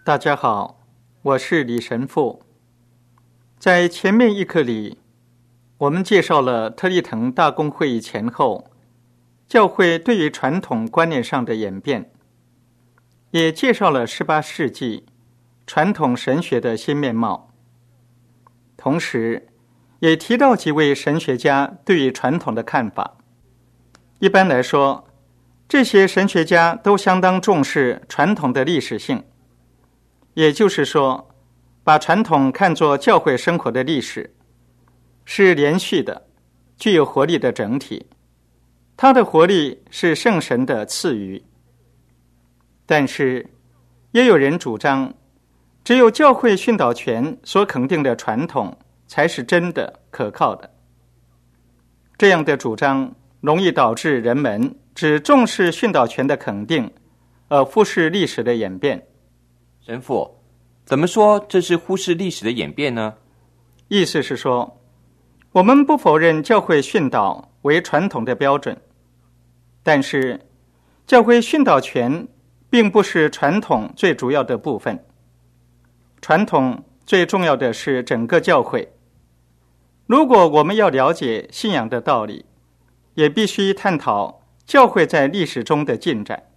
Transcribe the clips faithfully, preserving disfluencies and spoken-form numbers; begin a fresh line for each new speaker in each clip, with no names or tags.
大家好，我是李神父。在前面一课里，我们介绍了特立腾大公会议前后教会对于传统观念上的演变，也介绍了十八世纪传统神学的新面貌，同时也提到几位神学家对于传统的看法。一般来说，这些神学家都相当重视传统的历史性，也就是说，把传统看作教会生活的历史，是连续的、具有活力的整体，它的活力是圣神的赐予。但是也有人主张，只有教会训导权所肯定的传统才是真的可靠的。这样的主张容易导致人们只重视训导权的肯定，而忽视历史的演变。
神父，怎么说这是忽视历史的演变呢？
意思是说，我们不否认教会训导为传统的标准，但是教会训导权并不是传统最主要的部分。传统最重要的是整个教会。如果我们要了解信仰的道理，也必须探讨教会在历史中的进展。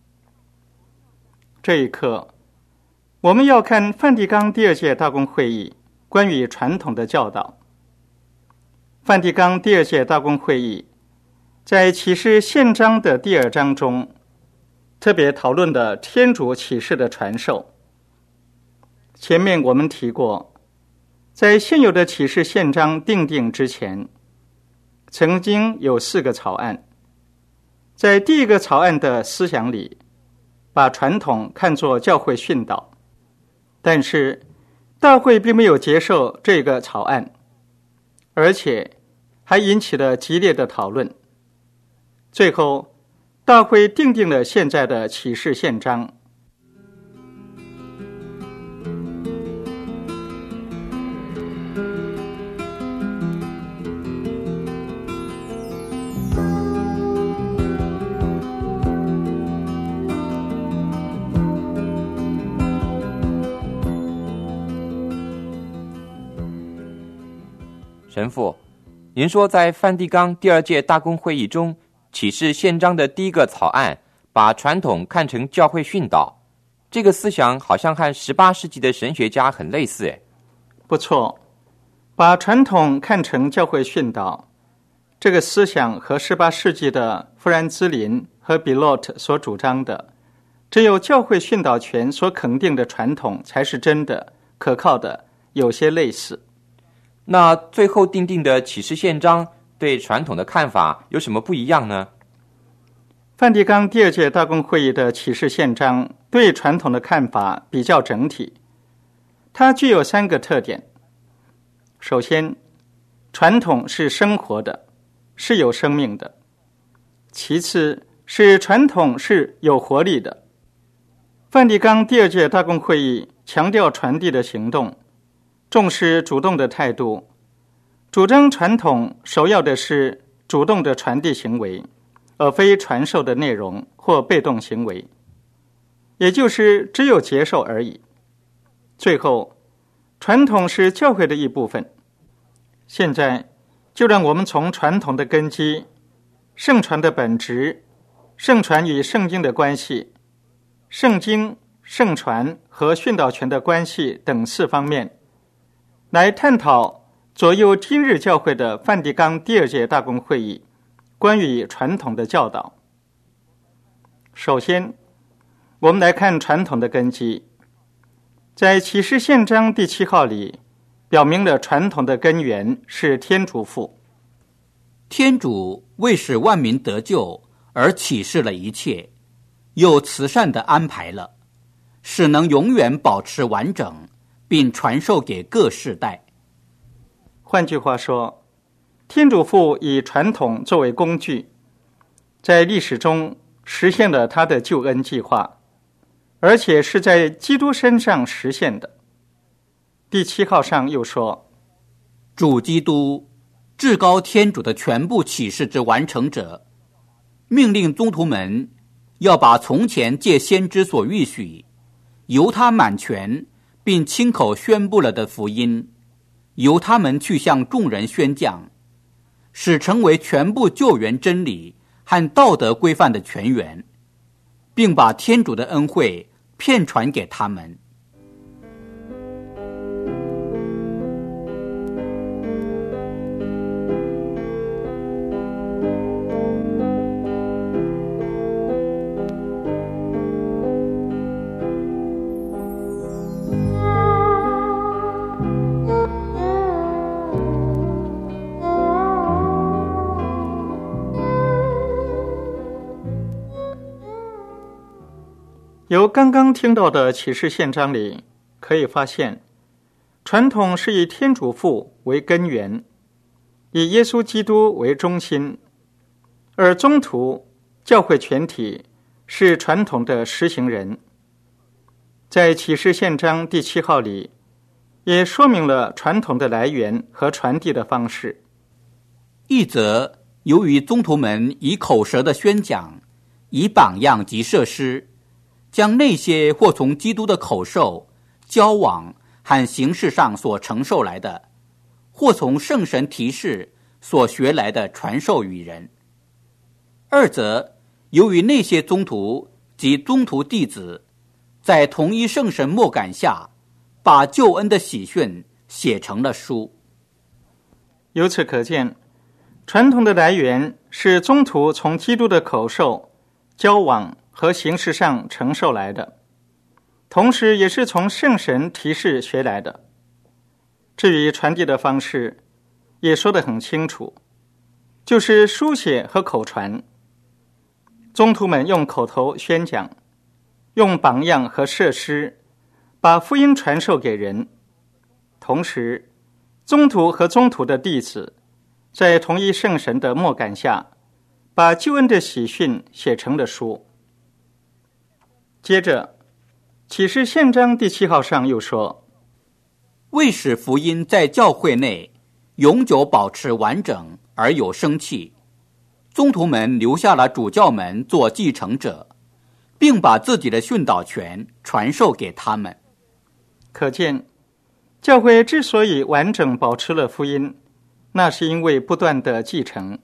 这一课我们要看梵蒂冈第二届大公会议关于传统的教导。梵蒂冈第二届大公会议在启示宪章的第二章中特别讨论了天主启示的传授。前面我们提过，在现有的启示宪章订定之前，曾经有四个草案。在第一个草案的思想里，把传统看作教会训导，但是大会并没有接受这个草案，而且还引起了激烈的讨论。最后大会订定了现在的启示宪章。
神父，您说在梵蒂冈第二届大公会议中，启示宪章的第一个草案把传统看成教会训导，这个思想好像和十八世纪的神学家很类似。诶，
不错，把传统看成教会训导，这个思想和十八世纪的弗兰兹林和比洛特所主张的只有教会训导权所肯定的传统才是真的可靠的有些类似。
那最后订定的启示宪章对传统的看法有什么不一样呢？
梵蒂冈第二届大公会议的启示宪章对传统的看法比较整体，它具有三个特点。首先，传统是生活的，是有生命的。其次是传统是有活力的。梵蒂冈第二届大公会议强调传递的行动，重视主动的态度，主张传统首要的是主动的传递行为，而非传授的内容或被动行为，也就是只有接受而已。最后，传统是教会的一部分。现在就让我们从传统的根基、圣传的本质、圣传与圣经的关系、圣经、圣传和训导权的关系等四方面来探讨左右今日教会的梵蒂冈第二届大公会议关于传统的教导。首先，我们来看传统的根基。在启示宪章第七号里，表明了传统的根源是天主父。
天主为使万民得救而启示了一切，又慈善地安排了，使能永远保持完整，并传授给各世代。
换句话说，天主父以传统作为工具，在历史中实现了他的救恩计划，而且是在基督身上实现的。第七号上又说，
主基督，至高天主的全部启示之完成者，命令宗徒们要把从前借先知所预许由他满全并亲口宣布了的福音，由他们去向众人宣讲，使成为全部救援真理和道德规范的泉源，并把天主的恩惠遍传给他们。
由刚刚听到的启示宪章里可以发现，传统是以天主父为根源，以耶稣基督为中心，而宗徒教会全体是传统的实行人。在启示宪章第七号里也说明了传统的来源和传递的方式。
一则由于宗徒们以口舌的宣讲，以榜样及设施，将那些或从基督的口授、交往和形式上所承受来的，或从圣神提示所学来的传授与人。二则由于那些宗徒及宗徒弟子在同一圣神默感下，把救恩的喜讯写成了书。
由此可见，传统的来源是宗徒从基督的口授、交往和形式上承受来的，同时也是从圣神提示学来的。至于传递的方式，也说得很清楚，就是书写和口传。宗徒们用口头宣讲，用榜样和设施，把福音传授给人。同时，宗徒和宗徒的弟子，在同一圣神的默感下，把救恩的喜讯写成了书。接着，启示宪章第七号上又说，
为使福音在教会内永久保持完整而有生气，宗徒们留下了主教们做继承者，并把自己的训导权传授给他们。
可见，教会之所以完整保持了福音，那是因为不断的继承。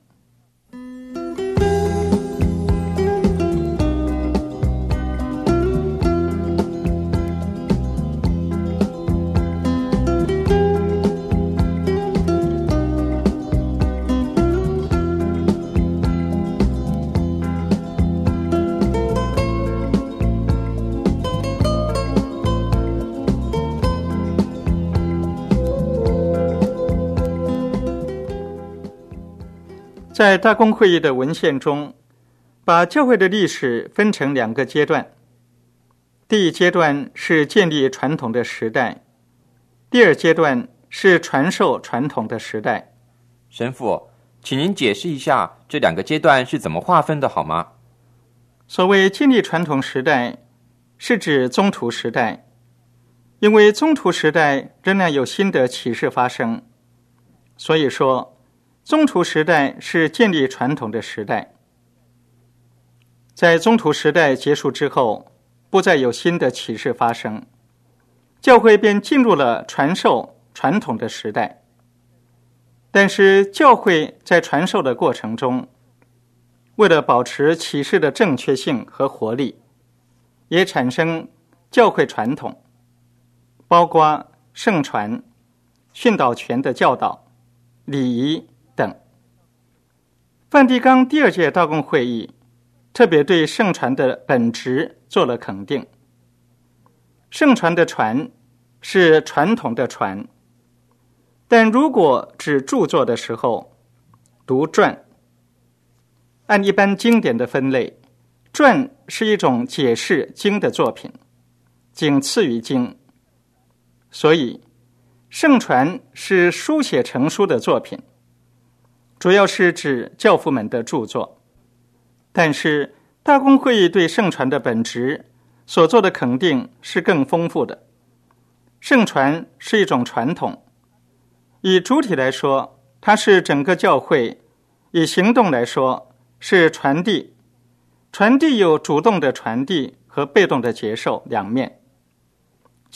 在大公会议的文献中，把教会的历史分成两个阶段。第一阶段是建立传统的时代，第二阶段是传授传统的时代。
神父，请您解释一下这两个阶段是怎么划分的好吗？
所谓建立传统时代，是指宗徒时代，因为宗徒时代仍然有新的启示发生，所以说宗徒时代是建立传统的时代。在宗徒时代结束之后，不再有新的启示发生，教会便进入了传授传统的时代。但是教会在传授的过程中，为了保持启示的正确性和活力，也产生教会传统，包括圣传、训导权的教导、礼仪等。梵蒂冈第二届大公会议特别对圣传的本质做了肯定。圣传的传是传统的传，但如果指著作的时候，读传。按一般经典的分类，传是一种解释经的作品，仅次于经。所以圣传是书写成书的作品，主要是指教父们的著作。但是大公会议对圣传的本质所做的肯定是更丰富的。圣传是一种传统，以主体来说，它是整个教会；以行动来说，是传递。传递有主动的传递和被动的接受两面。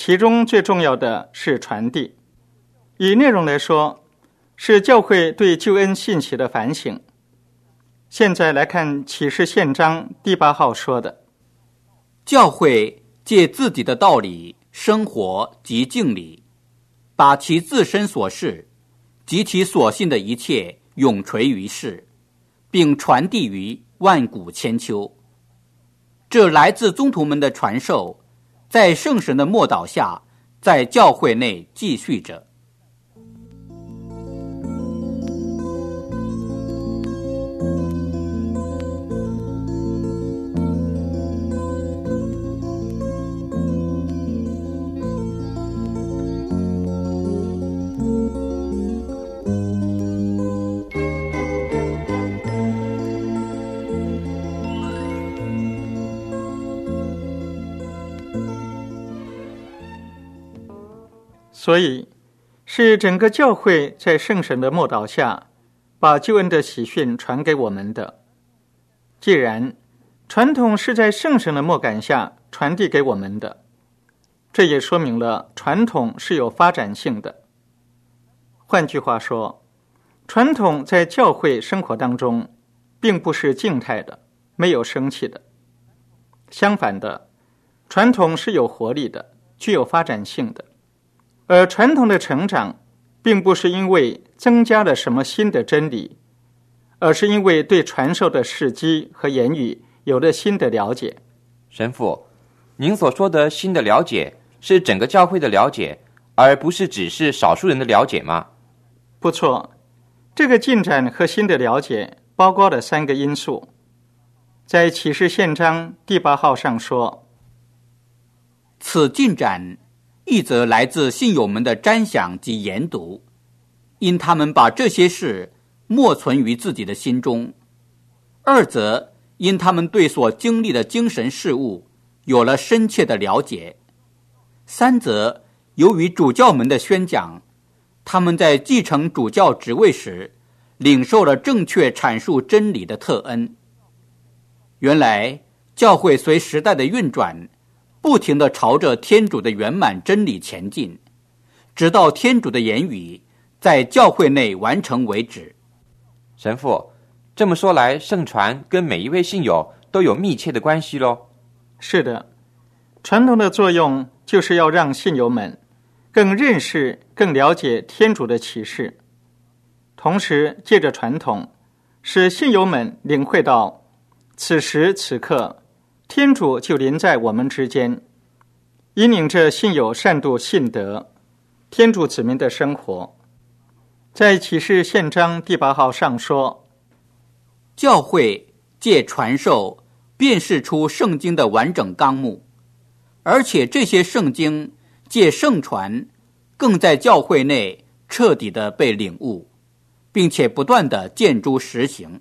其中最重要的是传递。以内容来说，是教会对救恩信息的反省。现在来看启示宪章第八号说的，
教会借自己的道理、生活及敬礼，把其自身所事及其所信的一切永垂于世，并传递于万古千秋。这来自宗徒们的传授，在圣神的默导下，在教会内继续着。
所以是整个教会在圣神的默导下，把救恩的喜讯传给我们的。既然传统是在圣神的默感下传递给我们的，这也说明了传统是有发展性的。换句话说，传统在教会生活当中并不是静态的，没有生气的。相反的，传统是有活力的，具有发展性的。而传统的成长并不是因为增加了什么新的真理，而是因为对传授的事迹和言语有了新的了解。
神父，您所说的新的了解是整个教会的了解，而不是只是少数人的了解吗？
不错，这个进展和新的了解包括了三个因素。在启示宪章第八号上说，
此进展一则来自信友们的瞻想及研读，因他们把这些事默存于自己的心中；二则因他们对所经历的精神事物有了深切的了解；三则由于主教们的宣讲，他们在继承主教职位时领受了正确阐述真理的特恩。原来教会随时代的运转，不停地朝着天主的圆满真理前进，直到天主的言语在教会内完成为止。
神父，这么说来，圣传跟每一位信友都有密切的关系咯？
是的，传统的作用就是要让信友们更认识、更了解天主的启示，同时借着传统，使信友们领会到此时此刻天主就临在我们之间，引领着信友善度信德，天主子民的生活。在启示宪章第八号上说，
教会借传授辨识出圣经的完整纲目，而且这些圣经借圣传更在教会内彻底的被领悟，并且不断的见诸实行。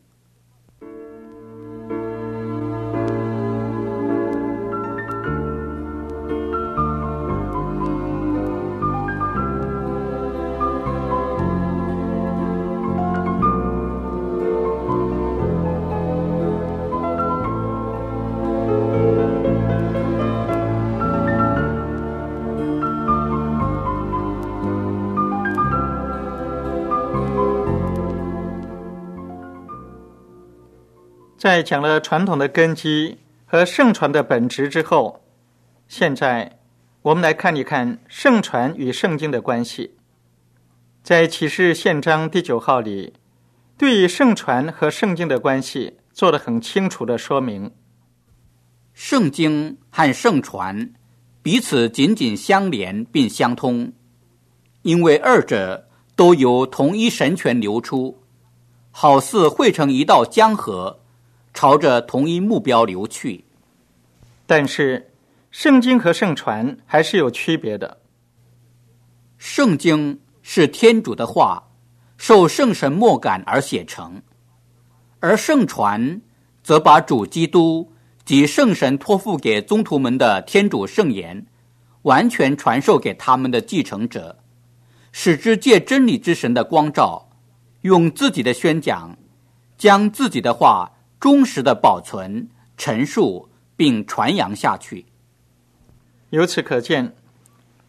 在讲了传统的根基和圣传的本质之后，现在我们来看一看圣传与圣经的关系。在启示宪章第九号里，对于圣传和圣经的关系做了很清楚的说明。
圣经和圣传彼此紧紧相连并相通，因为二者都由同一神泉流出，好似汇成一道江河，朝着同一目标流去。
但是圣经和圣传还是有区别的。
圣经是天主的话，受圣神默感而写成，而圣传则把主基督及圣神托付给宗徒们的天主圣言完全传授给他们的继承者，使之借真理之神的光照，用自己的宣讲将自己的话忠实的保存、陈述并传扬下去。
由此可见，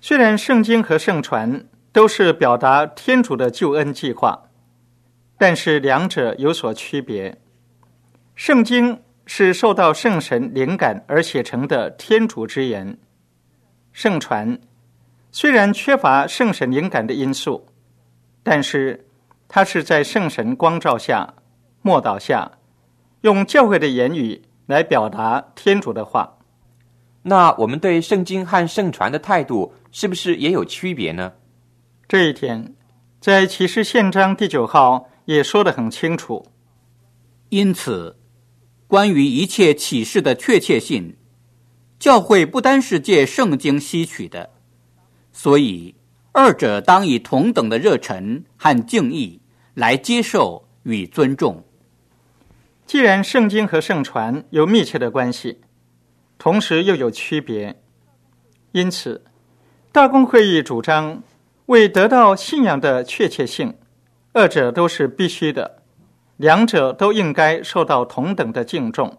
虽然圣经和圣传都是表达天主的救恩计划，但是两者有所区别。圣经是受到圣神灵感而写成的天主之言，圣传虽然缺乏圣神灵感的因素，但是它是在圣神光照下、默祷下，用教会的言语来表达天主的话。
那我们对圣经和圣传的态度是不是也有区别呢？
这一点在启示宪章第九号也说得很清楚。
因此，关于一切启示的确切性，教会不单是借圣经吸取的，所以二者当以同等的热忱和敬意来接受与尊重。
既然圣经和圣传有密切的关系，同时又有区别，因此大公会议主张，为得到信仰的确切性，二者都是必须的，两者都应该受到同等的敬重。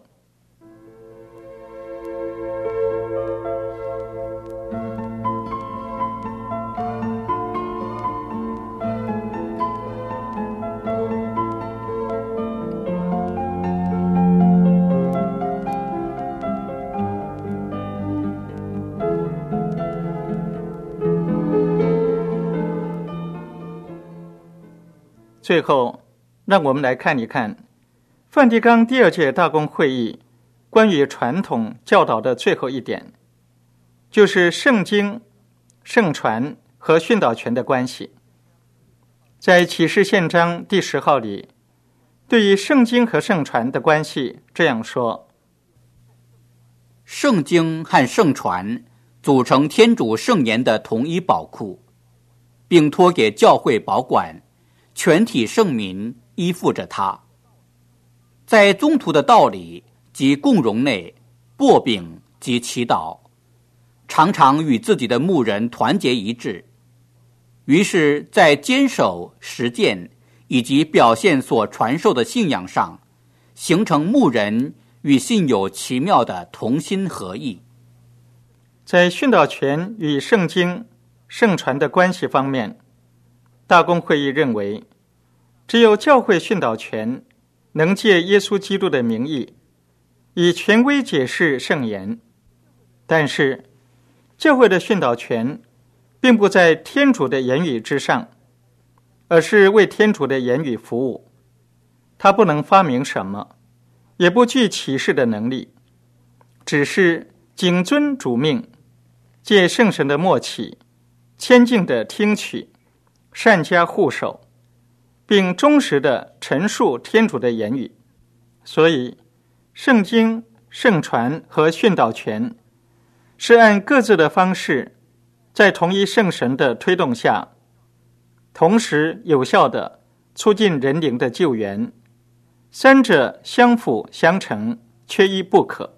最后，让我们来看一看梵蒂冈第二届大公会议关于传统教导的最后一点，就是圣经、圣传和训导权的关系。在启示宪章第十号里，对于圣经和圣传的关系这样说：
圣经和圣传组成天主圣言的统一宝库，并托给教会保管，全体圣民依附着它。在宗徒的道理及共融内，擘饼及祈祷，常常与自己的牧人团结一致。于是在坚守、实践以及表现所传授的信仰上，形成牧人与信友奇妙的同心合意。
在训导权与圣经、圣传的关系方面，大公会议认为，只有教会训导权能借耶稣基督的名义，以权威解释圣言。但是，教会的训导权并不在天主的言语之上，而是为天主的言语服务。他不能发明什么，也不具启示的能力，只是谨遵主命，借圣神的默契，谦敬地听取，善加护守，并忠实地陈述天主的言语。所以，圣经、圣传和训导权是按各自的方式，在同一圣神的推动下，同时有效地促进人灵的救援，三者相辅相成，缺一不可。